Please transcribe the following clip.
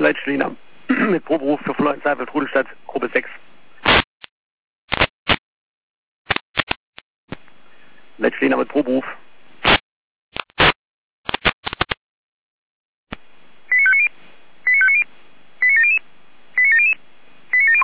Leitstelle mit Proberuf für Florian Seifert, Rudelstadt, Gruppe 6. Leitstelle mit Proberuf.